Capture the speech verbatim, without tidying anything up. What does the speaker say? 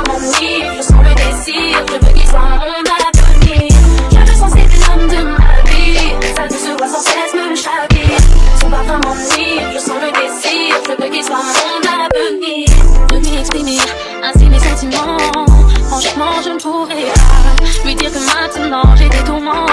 mon lit, je sens le désir, je veux qu'il soit mon avenir. Je le sens, c'est l'homme de ma vie, sa douce voix sans cesse me chavire. Son parfum m'enivre, je sens le désir, je veux qu'il soit mon avenir. De lui exprimer ainsi mes sentiments, franchement je ne pourrais pas lui dire que maintenant j'ai des tourments.